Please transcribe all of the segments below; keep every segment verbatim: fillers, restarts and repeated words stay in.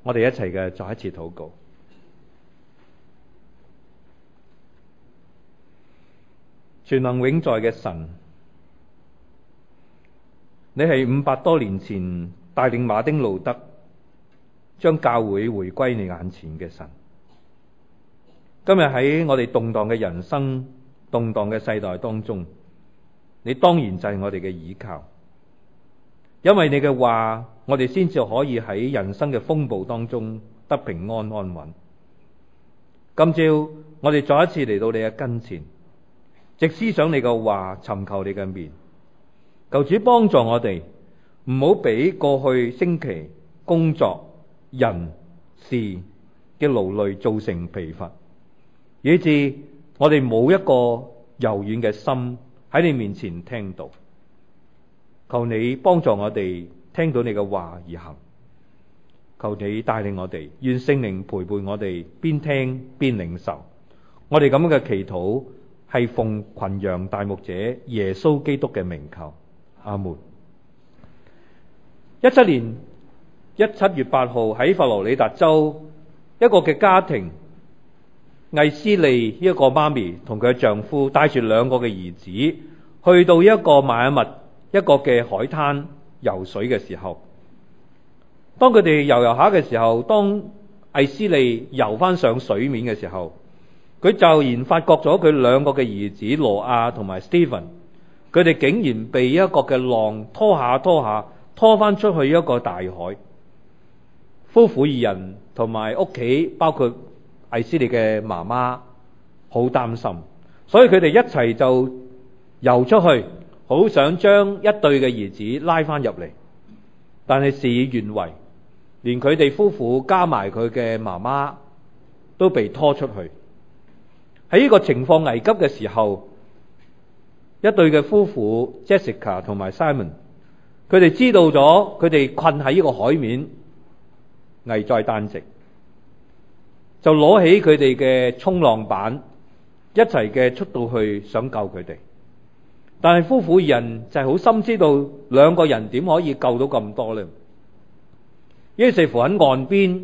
我哋一齊嘅再一次禱告。全能永在嘅神，你係五百多年前帶領馬丁路德將教會回歸你眼前嘅神。今日喺我哋動盪嘅人生、動盪嘅世代當中，你當然就係我哋嘅倚靠。因為你嘅話，我哋先至可以喺人生嘅風暴當中得平安安穩。今朝我哋再一次嚟到你嘅跟前，藉思想你嘅話，尋求你嘅面，求主幫助我哋，唔好俾過去星期工作、人事嘅勞累造成疲乏，以致我哋冇一個柔軟嘅心喺你面前聽到。求你幫助我哋聽到你嘅話而行，求你帶領我哋，願聖靈陪伴我哋，邊聽邊領受。我哋咁樣嘅祈禱係奉群羊大牧者耶穌基督嘅名求，阿門。一七年一七月八號喺佛羅里達州一個嘅家庭，艾斯利呢一個媽咪同佢嘅丈夫帶住兩個嘅兒子去到一個邁阿密一個嘅海灘游水嘅時候，當佢哋游游下嘅時候，當艾斯利游翻上水面嘅時候，佢驟然發覺咗佢兩個嘅兒子羅亞同埋 Stephen， 佢哋竟然被一個嘅浪拖下拖下拖翻出去一個大海。夫婦二人同埋屋企包括艾斯利嘅媽媽好擔心，所以佢哋一齊就游出去，好想將一對嘅兒子拉翻入嚟。但係事與願違，連佢哋夫婦加埋佢嘅媽媽都被拖出去。喺呢個情況危急嘅時候，一對嘅夫婦 Jessica 同埋 Simon， 佢哋知道咗佢哋困喺呢個海面危在旦夕，就攞起佢哋嘅衝浪板一齊嘅出到去想救佢哋。但係夫婦二人就係好深知道兩個人點可以救到咁多呢？於是乎喺岸邊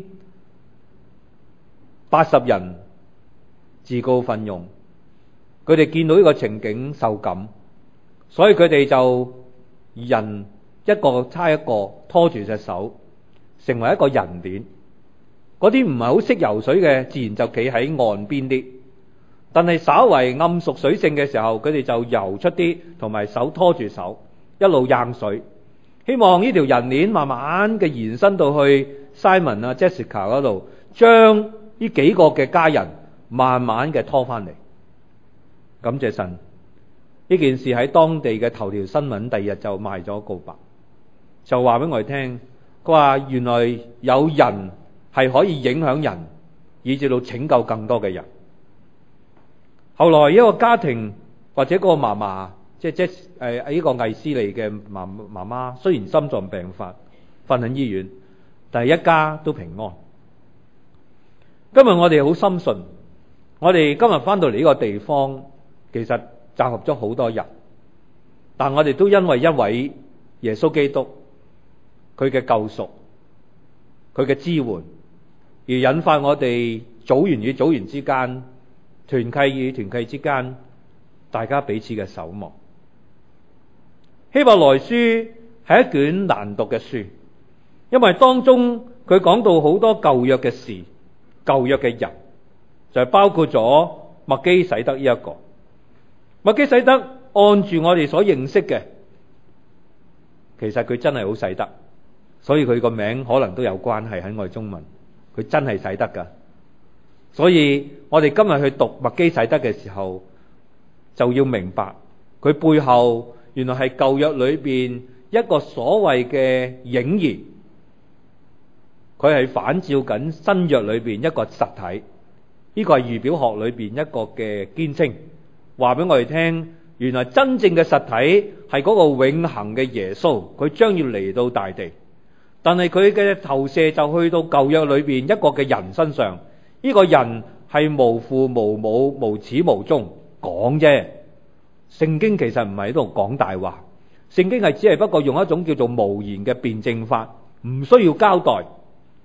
八十人自告奮勇，佢哋見到呢個情景受感，所以佢哋就人一個差一個拖住隻手，成為一個人鏈。嗰啲唔係好識游水嘅，自然就企喺岸邊啲。但係稍為暗熟水性嘅時候，佢哋就游出啲，同埋手拖住手，一路硬水，希望呢條人鏈慢慢嘅延伸到去 Simon 啊 Jessica 嗰度，將呢幾個嘅家人慢慢嘅拖翻嚟。感謝神，呢件事喺當地嘅頭條新聞第二日就賣咗告白，就話俾我哋聽，佢話原來有人係可以影響人，以至到拯救更多嘅人。後來一個家庭或者嗰個媽媽，即係即係誒呢個艾斯利嘅媽媽媽，雖然心臟病發瞓喺醫院，但係一家都平安。今日我哋好深信，我哋今日翻到嚟呢個地方，其實集合咗好多人，但我哋都因為一位耶穌基督佢嘅救贖、佢嘅支援，而引發我哋組員與組員之間、團契與團契之間，大家彼此嘅守望。希伯來書係一卷難讀嘅書，因為當中佢講到好多舊約嘅事、舊約嘅人，就係包括咗麥基洗德呢一個。麥基洗德按住我哋所認識嘅，其實佢真係好洗德，所以佢個名可能都有關係喺我哋中文，佢真係洗德噶。所以我哋今日去讀麥基洗德嘅時候，就要明白佢背後原來係舊約裏邊一個所謂嘅影兒，佢係反照緊新約裏邊一個實體。呢個係預表學裏邊一個嘅堅稱，話俾我哋聽，原來真正嘅實體係嗰個永恆嘅耶穌，佢將要嚟到大地。但係佢嘅投射就去到舊約裏邊一個嘅人身上。呢個人係無父無母無始無終講啫，聖經其實唔係喺度講大話，聖經係只係不過用一種叫做無言嘅辯證法，唔需要交代，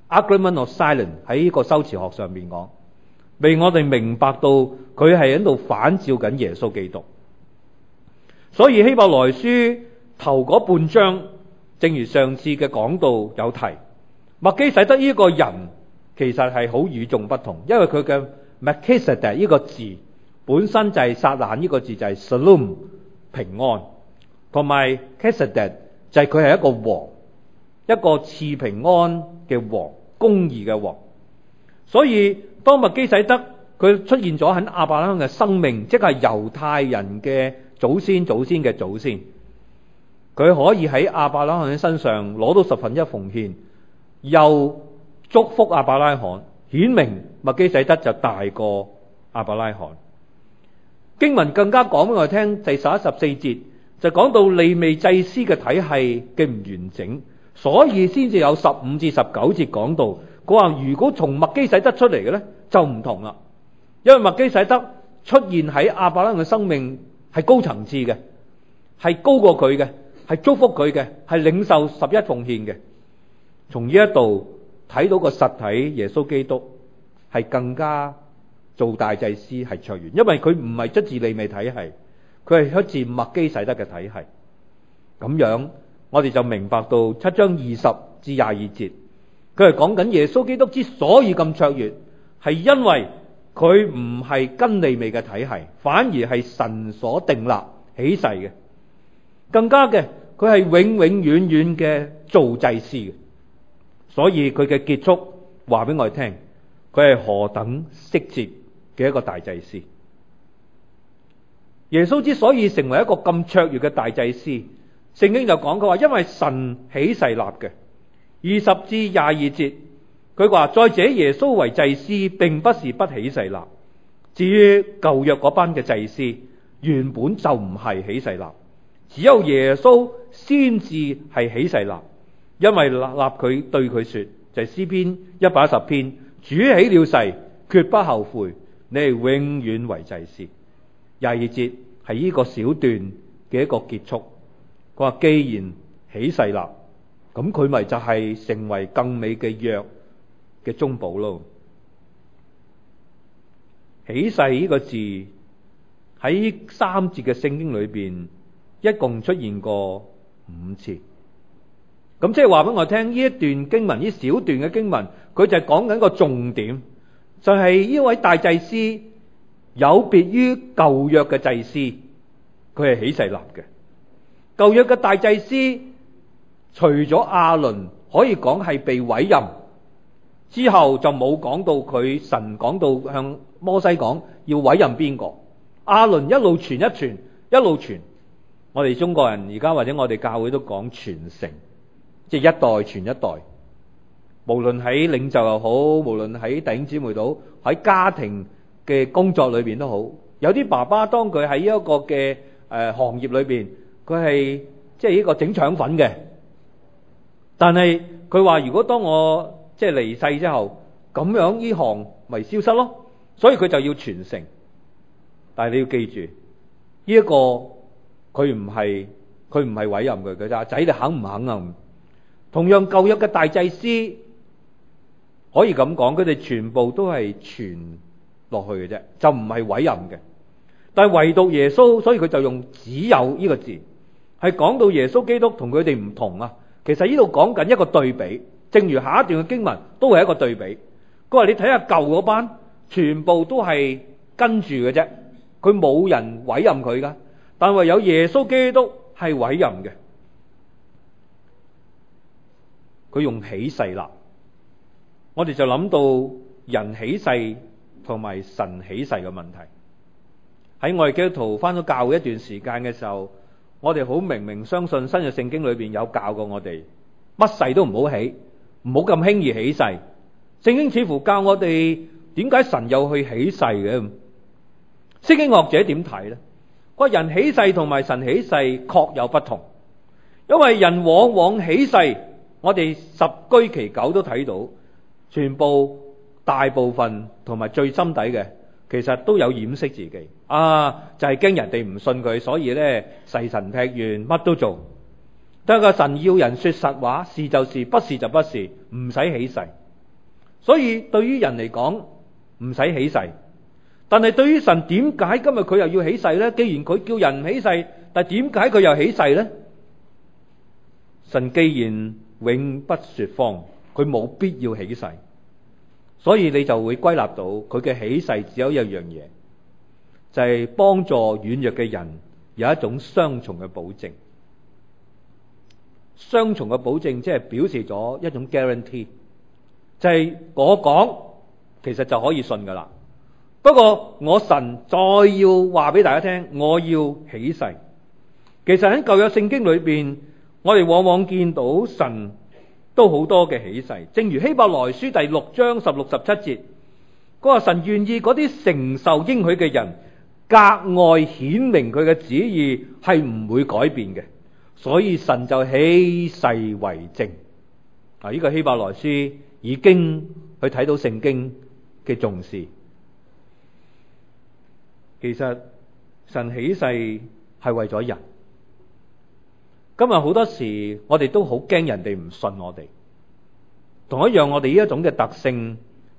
agreement of silence 喺呢個修辭學上面講，令我哋明白到佢係喺度反照緊耶穌基督。所以希伯來書頭嗰半章，正如上次嘅講道有提，麥基洗德呢個人其實係好與眾不同，因為佢嘅 Melchizedek 呢個字本身就係撒冷呢個字就係 Shalom 平安，同埋 Melchizedek 就係佢係一個王，一個賜平安嘅王，公義嘅王。所以當麥基洗德佢出現咗喺亞伯拉罕嘅生命，即係猶太人嘅祖先祖先嘅祖先，佢可以喺亞伯拉罕身上攞到十分一奉獻，又祝福亞伯拉罕，顯明麥基洗德就大過亞伯拉罕。經文更加講俾我哋聽，第十一十四節就講到利未祭司嘅體系嘅唔完整，所以先至有十五至十九節講到，佢話如果從麥基洗德出嚟嘅呢，就唔同啦，因為麥基洗德出現喺亞伯拉罕嘅生命係高層次嘅，係高過佢嘅，係祝福佢嘅，係領受十一奉獻嘅。從呢一度睇到個實體耶穌基督係更加做大祭司係卓越，因為佢唔係出自利未體系，佢係出自麥基洗德嘅體系。咁樣我哋就明白到七章二十至廿二節，佢係講緊耶穌基督之所以咁卓越，係因為佢唔係跟利未嘅體系，反而係神所定立起誓嘅，更加嘅佢係永永遠遠嘅做祭司嘅。所以佢嘅結束話俾我哋聽，佢係何等適切嘅一個大祭司。耶穌之所以成為一個咁卓越嘅大祭司，聖經就講佢話因為神起誓立嘅。二十至廿二節佢話，再者耶穌為祭司並不是不起誓立，至於舊約嗰班嘅祭司原本就唔係起誓立，只有耶穌先至係起誓立，因為立立佢對佢說，就係詩篇一百一十篇，主起了誓決不後悔，你係永遠為祭司。廿二節係呢個小段嘅一個結束，佢話既然起誓立，咁佢咪就係成為更美嘅約嘅中保咯。起誓呢個字喺三節嘅聖經裏邊一共出現過五次，咁即係話俾我聽，呢一段經文，呢小段嘅經文，佢就係講緊個重點，就係呢位大祭司有別於舊約嘅祭司，佢係起誓立嘅。舊約嘅大祭司除咗亞倫可以講係被委任之後，就冇講到佢神講到向摩西講要委任邊個。亞倫一路傳一傳一路傳，我哋中國人而家或者我哋教會都講傳承，即係一代傳一代，無論喺領袖又好，無論喺弟兄姊妹都好，喺家庭嘅工作裏邊都好，有啲爸爸當佢喺一個嘅誒、呃、行業裏邊，佢係即係呢個整腸粉嘅，但係佢話如果當我即係離世之後，咁樣呢行咪消失咯，所以佢就要傳承。但係你要記住，呢、這、一個佢唔係佢唔係委任佢，佢就阿仔你肯唔肯啊？同樣舊約嘅大祭司可以咁講，佢哋全部都係傳落去嘅啫，就唔係委任嘅。但係唯獨耶穌，所以佢就用只有呢個字，係講到耶穌基督同佢哋唔同啊。其實呢度講緊一個對比，正如下一段嘅經文都係一個對比。佢話你睇下舊嗰班，全部都係跟住嘅啫，佢冇人委任佢噶，但唯有耶穌基督係委任嘅。佢用起誓立，我哋就諗到人起誓同埋神起誓嘅問題。喺我哋基督徒翻咗教會一段時間嘅時候，我哋好明明相信新約聖經裏邊有教過我哋，乜誓都唔好起，唔好咁輕易起誓。聖經似乎教我哋點解神又去起誓嘅？聖經學者點睇呢？個人起誓同埋神起誓確有不同，因為人往往起誓，我哋十居其九都睇到，全部大部分同埋最心底嘅，其實都有掩飾自己啊，就係驚人哋唔信佢，所以咧誓神劈願乜都做。但係個神要人說實話，是就是，不是就不是，唔使起誓。 所以對於人嚟講唔使起誓，但係對於神，點解今日佢又要起誓呢？既然佢叫人唔起誓，但係點解佢又起誓呢？神既然永不說謊，佢冇必要起誓，所以你就會歸納到佢嘅起誓只有一樣嘢，就係幫助軟弱嘅人有一種雙重嘅保證。雙重嘅保證即係表示咗一種 guarantee， 就係我講其實就可以信噶啦。不過我神再要話俾大家聽，我要起誓。其實喺舊約聖經裏邊，我哋往往見到神都好多嘅起誓，正如希伯來書第六章十六十七節，佢話神願意嗰啲承受應許嘅人格外顯明佢嘅旨意係唔會改變嘅，所以神就起誓為證。啊，呢個希伯來書已經去睇到聖經嘅重視。其實神起誓係為咗人。今日好多時我哋都好驚人哋唔信我哋，同一樣我哋呢一種嘅特性，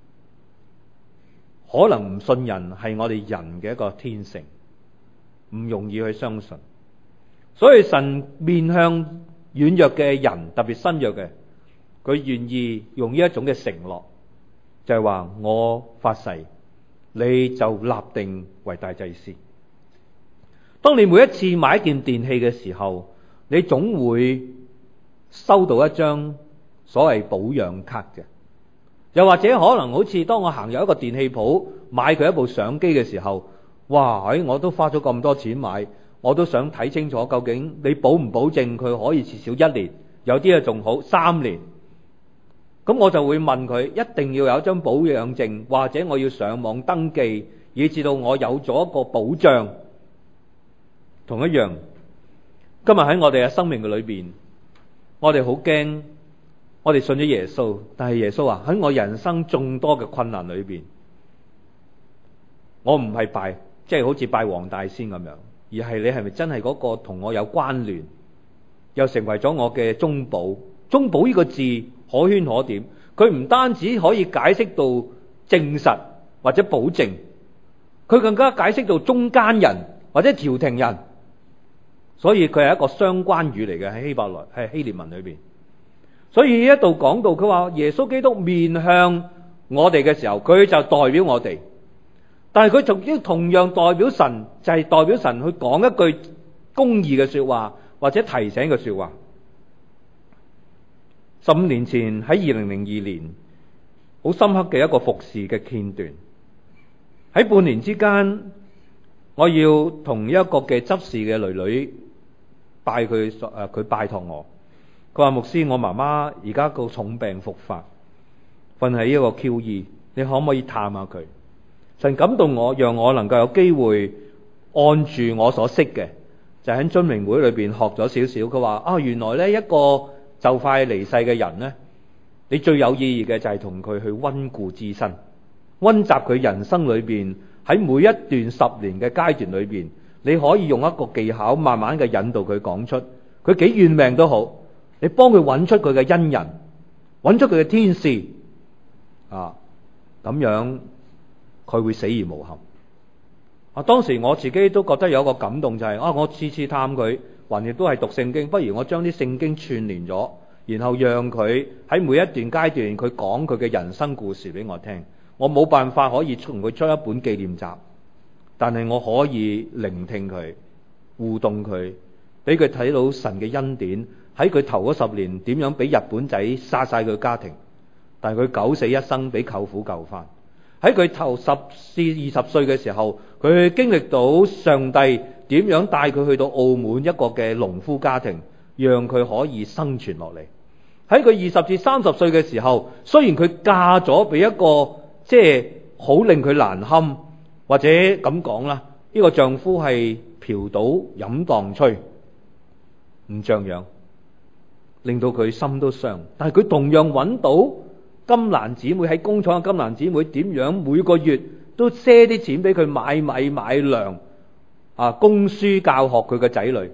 可能唔信人係我哋人嘅一個天性，唔容易去相信。所以神面向軟弱嘅人，特別新約嘅，佢願意用呢一種嘅承諾，就係話我發誓，你就立定為大祭司。當你每一次買一件電器嘅時候，你總會收到一張所謂保養卡嘅，又或者可能好似當我行入一個電器鋪買佢一部相機嘅時候，哇！我都花咗咁多錢買，我都想睇清楚究竟你保唔保證佢可以至少一年，有啲啊仲好三年。咁我就會問佢，一定要有一張保養證，或者我要上網登記，以至到我有咗一個保障。同一樣，今日喺我哋嘅生命嘅裏邊，我哋好驚，我哋信咗耶穌，但係耶穌話喺我人生眾多嘅困難裏邊，我唔係拜，即係好似拜黃大仙咁樣，而係你係咪真係嗰個同我有關聯，又成為咗我嘅中保？中保呢個字可圈可點，佢唔單止可以解釋到證實或者保證，佢更加解釋到中間人或者調停人。所以佢係一個相關語嚟嘅，喺希伯來係希臘文裏邊。所以呢一度講到佢話耶穌基督面向我哋嘅時候，佢就代表我哋，但係佢仲要同樣代表神，就係代表神去講一句公義嘅說話或者提醒嘅說話。十五年前喺二零零二年，好深刻嘅一個服侍嘅片段。喺半年之間，我要同一個嘅執事嘅女女拜佢，誒，佢拜託我，佢話牧師，我媽媽而家個重病復發，瞓喺一個 Q E， 你可唔可以探下佢？神感動我，讓我能夠有機會按住我所識嘅，就喺遵明會裏邊學咗少少。佢話啊，原來呢一個就快離世嘅人呢，你最有意義嘅就係同佢去溫故知新，溫習佢人生裏邊喺每一段十年嘅階段裏邊，你可以用一個技巧慢慢嘅引導佢講出，佢幾怨命都好，你幫佢揾出佢嘅恩人，揾出佢嘅天使啊，咁樣佢會死而無憾。啊，當時我自己都覺得有一個感動，就係、是、啊，我次次探佢，還亦都係讀聖經，不如我將啲聖經串聯咗，然後讓佢喺每一段階段佢講佢嘅人生故事俾我聽。我冇辦法可以從佢出一本紀念集，但係我可以聆聽佢，互動佢，俾佢睇到神嘅恩典，喺佢頭嗰十年點樣俾日本仔殺晒佢家庭，但係佢九死一生俾舅父救翻。喺佢頭十至二十歲嘅時候，佢經歷到上帝點樣帶佢去到澳門一個嘅農夫家庭，讓佢可以生存落嚟。喺佢二十至三十歲嘅時候，雖然佢嫁咗俾一個即係好令佢難堪，或者咁講啦，呢個丈夫係嫖賭飲蕩吹，唔像樣，令到佢心都傷。但係佢同樣揾到金蘭姊妹，喺工廠嘅金蘭姊妹點樣每個月都賒啲錢俾佢買米買糧啊，供書教學佢嘅仔女。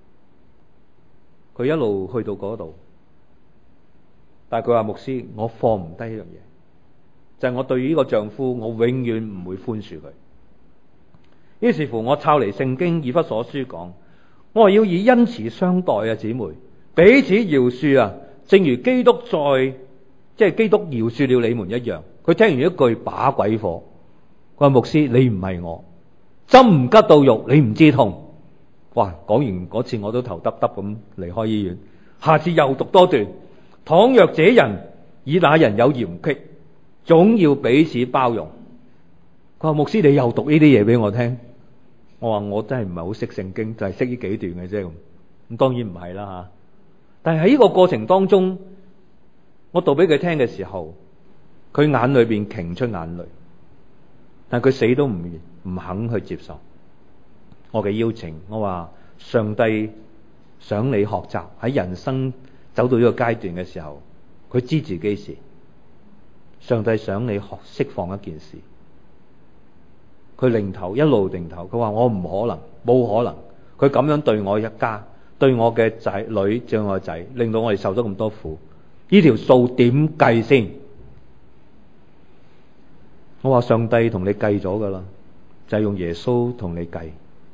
佢一路去到嗰度，但係佢話牧師，我放唔低呢樣嘢。 就係我對呢個丈夫，我永遠唔會寬恕佢。於是乎，我抄嚟聖經以弗所書講，我話要以恩慈相待啊，姊妹，彼此饒恕啊，正如基督在即係基督饒恕了你們一樣。佢聽完一句把鬼火，佢話牧師，你唔係我，針唔吉到肉，你唔知痛。哇！講完嗰次我都頭耷耷咁離開醫院。下次又讀多段，倘若這人以那人有嫌隙，總要彼此包容。佢話牧師，你又讀呢啲嘢俾我聽。我話我真係唔係好識聖經，就係識呢幾段嘅啫。咁咁當然唔係啦吓。但係喺呢個過程當中，我讀俾佢聽嘅時候，佢眼裏邊擎出眼淚，但佢死都唔唔肯去接受我嘅邀請。我話上帝想你學習喺人生走到呢個階段嘅時候，佢知自己事。上帝想你學釋放一件事。佢擰頭一路擰頭，佢話我唔可能，冇可能。佢咁樣對我一家，對我嘅仔女，對我嘅仔，令到我哋受咗咁多苦。呢條數點計先？我話上帝同你計咗噶啦，就係用耶穌同你計。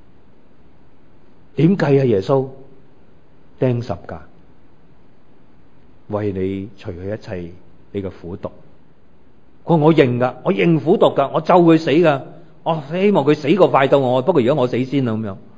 點計啊？耶穌釘十架，為你除去一切你嘅苦毒。佢話我認噶，我認苦毒噶，我咒佢死噶。我希望佢死過快到我，不過而家我死先啦咁樣。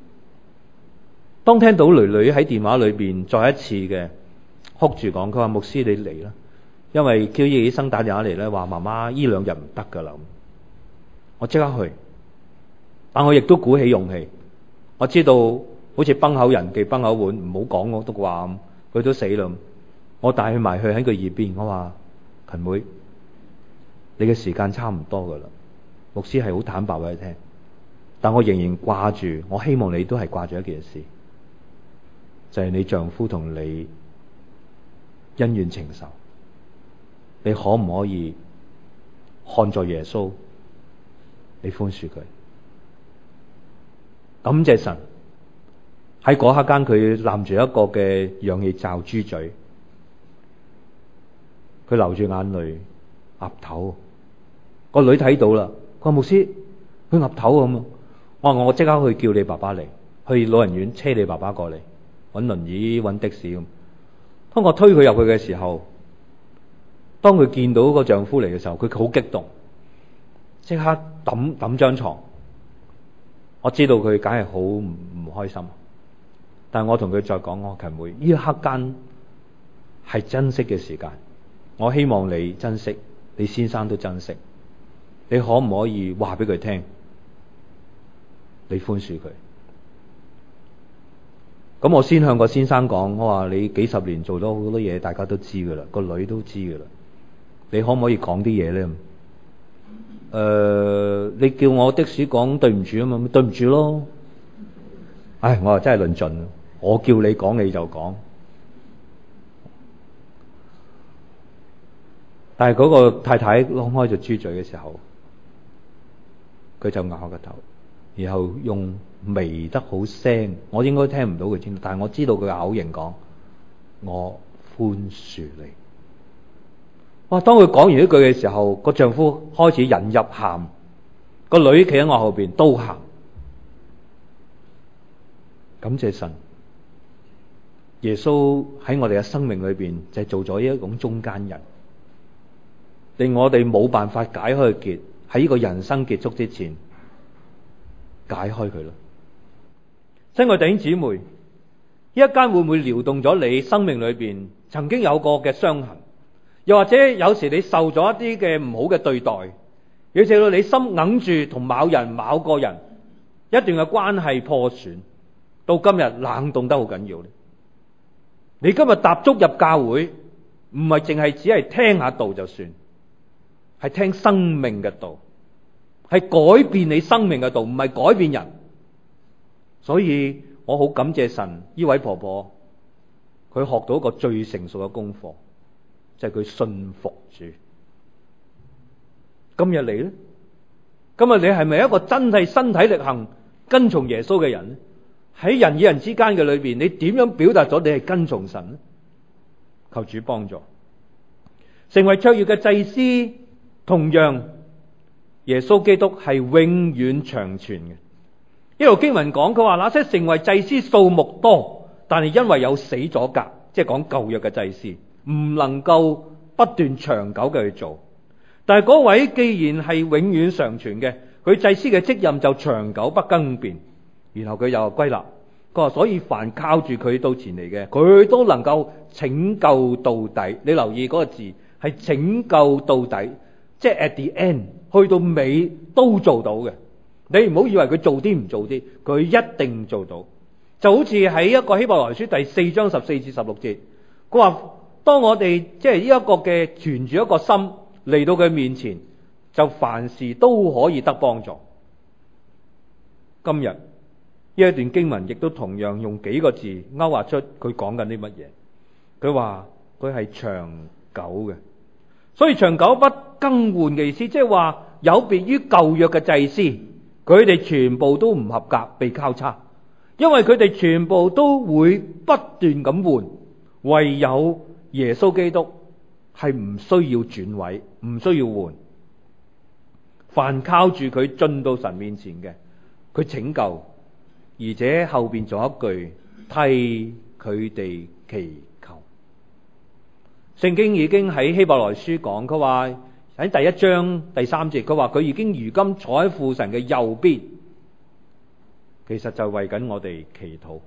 當聽到囡囡喺電話裏邊再一次嘅哭住講，佢話牧師你嚟啦，因為 Q E 醫生打電話嚟咧，話媽媽呢兩日唔得噶啦。我即刻去，但我亦都鼓起勇氣。我知道好似崩口人忌崩口碗，唔好講我都話佢都死啦。我帶佢埋去喺佢耳邊，我話勤妹，你嘅時間差唔多噶啦。牧師係好坦白俾你聽，但我仍然掛住，我希望你都係掛住一件事，就係你丈夫同你恩怨情仇，你可唔可以看在耶穌，你寬恕佢？感謝神，喺嗰刻間佢攬住一個嘅氧氣罩豬嘴，佢流住眼淚岌頭，個女睇到啦。佢話牧師，佢岌頭咁。我話我即刻去叫你爸爸嚟，去老人院車你爸爸過嚟，搵輪椅搵的士咁。當我推佢入去嘅時候，當佢見到個丈夫嚟嘅時候，佢好激動，即刻抌抌張床。我知道佢梗係好唔唔開心，但係我同佢再講，我勤妹，呢一刻間係珍惜嘅時間，我希望你珍惜，你先生都珍惜。你可唔可以話俾佢聽，你寬恕佢？咁我先向個先生講，我話你幾十年做咗好多嘢，大家都知噶啦，個女都知噶啦，你可唔可以講啲嘢咧？誒、呃，你叫我的士講對唔住啊嘛，對唔住咯。唉，我話真係論盡，我叫你講你就講。但係嗰個太太攞開咗豬嘴嘅時候，佢就咬個頭，然後用微得好聲，我應該聽唔到佢聽，但係我知道佢口型講，我寬恕你。哇！當佢講完呢句嘅時候，個丈夫開始忍入喊，個女企喺我後邊都喊。感謝神，耶穌喺我哋嘅生命裏邊就係做咗一種中間人，令我哋冇辦法解開個結，喺呢個人生結束之前解開佢啦。親愛弟兄姊妹，呢一間會唔會撩動咗你生命裏邊曾經有過嘅傷痕？又或者有時你受咗一啲嘅唔好嘅對待，以至到你心揞住同某人某個人一段嘅關係破損，到今日冷凍得好緊要咧。你今日踏足入教會，唔係淨係只係聽下道就算，係聽生命嘅道，係改變你生命嘅道，唔係改變人。所以我好感謝神，呢位婆婆佢學到一個最成熟嘅功課，就係佢信服主。今日你咧，今日你係咪一個真係身體力行跟從耶穌嘅人咧？喺人與人之間嘅裏邊，你點樣表達咗你係跟從神咧？求主幫助，成為卓越嘅祭司同樣耶穌基督係永遠長存嘅。呢度經文講佢話，那些成為祭司數目多，但係因為有死咗格，即係講舊約嘅祭司，唔能夠不斷長久嘅去做。但係嗰位既然係永遠長存嘅，佢祭司嘅職任就長久不更變。然後佢又歸納，佢話所以凡靠住佢到前嚟嘅，佢都能夠拯救到底。你留意嗰個字係拯救到底，即係 at the end， 去到尾都做到嘅。你唔好以為佢做啲唔做啲，佢一定做到。就好似喺一個希伯來書第四章十四至十六節，佢話當我哋即係呢一個嘅存住一個心嚟到佢面前，就凡事都可以得幫助。今日呢一段經文亦都同樣用幾個字勾畫出佢講緊啲乜嘢。佢話佢係長久嘅，所以長久不更換嘅意思，即係話有別於舊約嘅祭司，佢哋全部都唔合格被交叉，因為佢哋全部都會不斷咁換，唯有耶穌基督係唔需要轉位，唔需要換。凡靠住佢進到神面前嘅，佢拯救，而且後邊仲有一句替佢哋祈求。聖經已經喺希伯來書講，佢話喺第一章第三節，佢話佢已經如今坐喺父神嘅右邊，其實就為緊我哋祈禱。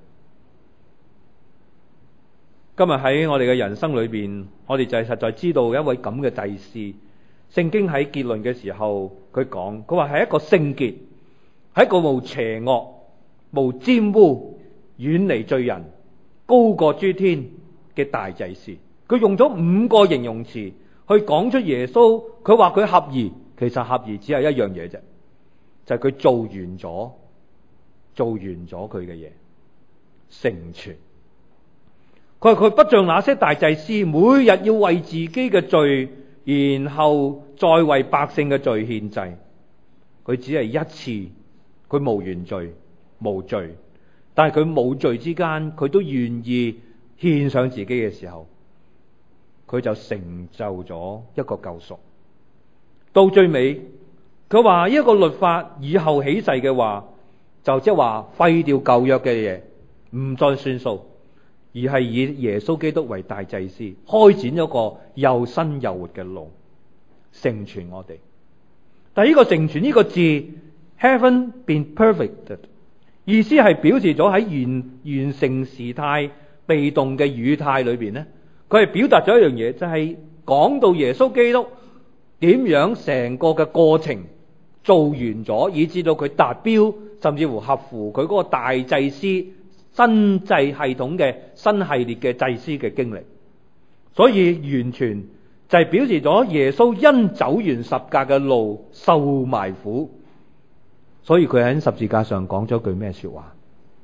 今日喺我哋嘅人生裏邊，我哋就係實在知道一位咁嘅祭司。聖經喺結論嘅時候，佢講，佢話係一個聖潔，係一個無邪惡、無沾污、遠離罪人、高過諸天嘅大祭司。佢用咗五個形容詞去講出耶穌，佢話佢合宜，其實合宜只係一樣嘢啫，就係佢做完咗，做完咗佢嘅嘢，成全。佢話佢不像那些大祭司，每日要為自己嘅罪，然後再為百姓嘅罪獻祭。佢只係一次，佢無原罪、無罪，但係佢冇罪之間，佢都願意獻上自己嘅時候，佢就成就咗一個救贖。到最尾，佢話呢一個律法以後起誓嘅話，就即係話廢掉舊約嘅嘢，唔再算數，而係以耶穌基督為大祭司，開展咗個又新又活嘅路，成全我哋。但係呢個成全呢個字 ，haven't been perfect， 意思係表示咗喺完完成時態被動嘅語態裏邊呢，佢係表達咗一樣嘢，就係、是、講到耶穌基督點樣成個嘅過程做完咗，以至到佢達標，甚至乎合乎佢嗰個大祭司新制系統嘅新系列嘅祭司嘅經歷。所以完全就係表示咗耶穌因走完十架嘅路受埋苦，所以佢喺十字架上講咗句咩說話？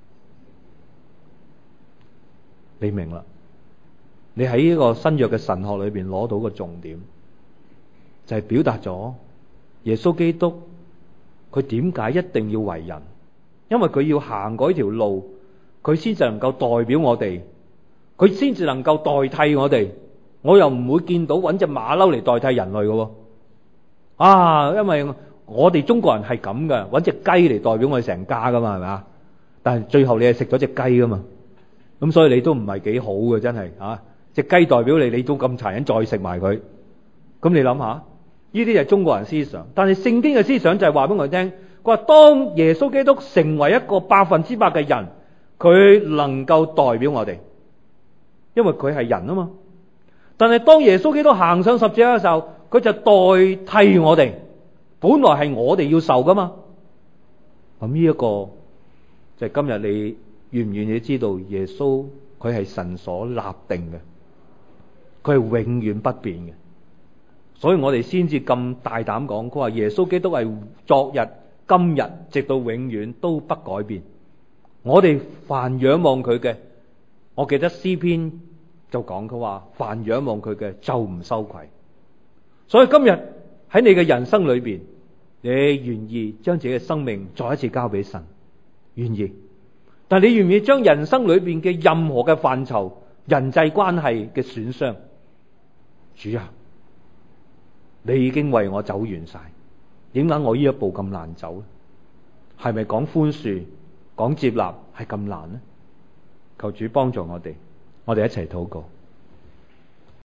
你明啦？你喺呢個新約嘅神學裏邊攞到個重點，就係表達咗耶穌基督佢點解一定要為人，因為佢要行嗰條路，佢先至能夠代表我哋，佢先至能夠代替我哋。我又唔會見到揾隻馬騮嚟代替人類嘅，啊，因為我哋中國人係咁嘅，揾隻雞嚟代表我哋成家噶嘛，係咪啊？但係最後你係食咗隻雞噶嘛，咁所以你都唔係幾好嘅，真係啊！隻雞代表你，你都咁殘忍再食埋佢，咁你諗下，呢啲就係中國人思想。但係聖經嘅思想就係話俾我哋聽，佢話當耶穌基督成為一個百分之百嘅人，佢能夠代表我哋，因為佢係人啊嘛。但係當耶穌基督行上十字架嘅時候，佢就代替我哋，本來係我哋要受噶嘛。咁呢一個就係今日你願唔願意知道耶穌佢係神所立定嘅，佢係永遠不變嘅。所以我哋先至咁大膽講，佢話耶穌基督係昨日、今日直到永遠都不改變。我哋凡仰望佢嘅，我記得詩篇就講佢話，凡仰望佢嘅就唔羞愧。所以今日喺你嘅人生裏邊，你願意將自己嘅生命再一次交俾神，願意。但係你願唔願意將人生裏邊嘅任何嘅範疇、人際關係嘅損傷，主啊， 你已經為我走完晒，點解我呢一步咁難走咧？係咪講寬恕、講接納係咁難呢？求主幫助我哋，我哋一齊禱告。